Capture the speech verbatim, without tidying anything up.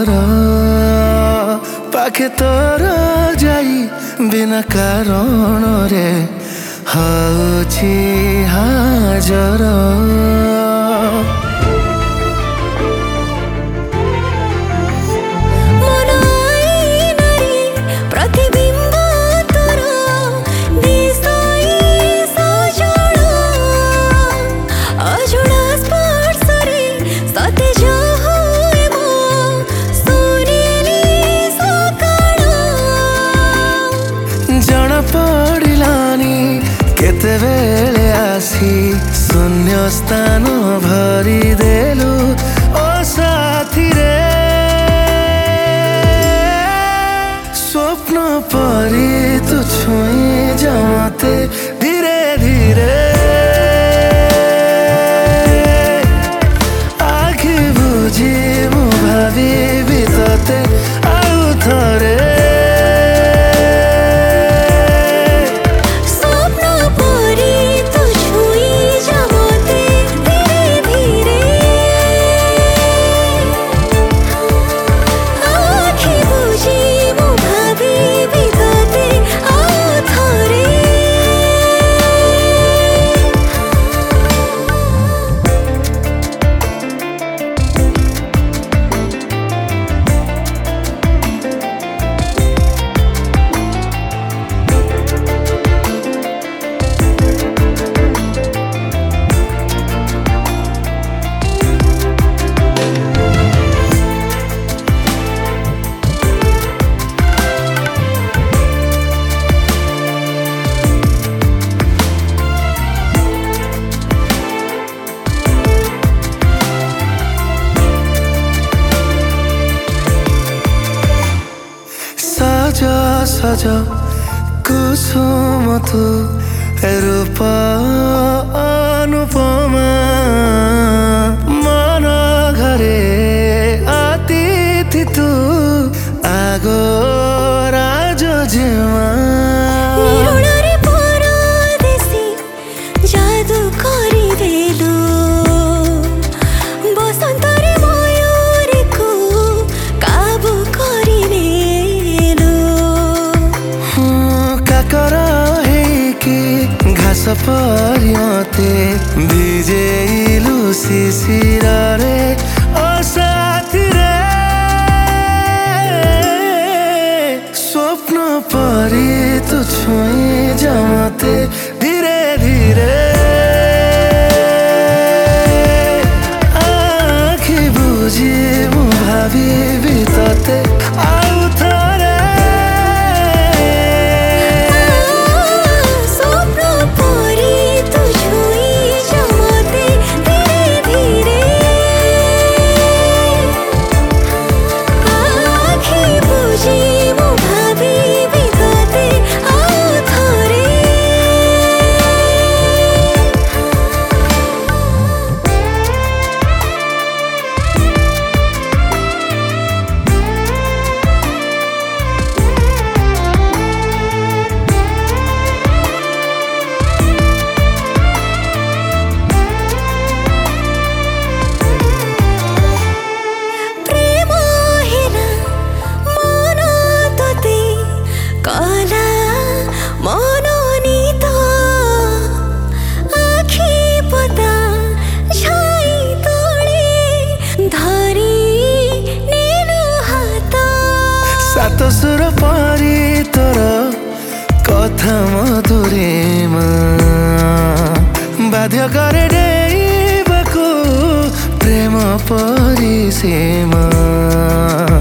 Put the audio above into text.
कर पाखे तोर जाई बिना कारण रे हउची हाजर केते बेले आसी शून्य स्थान भरी देलु ओ साथी रे स्वप्न परी तू छुई जा मते धीरे धीरे आखि बुझी मु भाबी तते आउ थरे सज कुसुम तू रूप अनुपमा मन घरे अतिथि तू आगो राज जेमा जादू करी देलु बसंतरे मयूरी को काबू करी घास परी मते भिजेलु शिशिर रे ओ साथी रे स्वप्न परी तू छुई जा मते धीरे धीरे आखि बुझी मु भाबी तते आउ थरे सात सुर परी तोर कथा मधुरीमा बाध्य करे डेइबाकु प्रेम परिसीमा।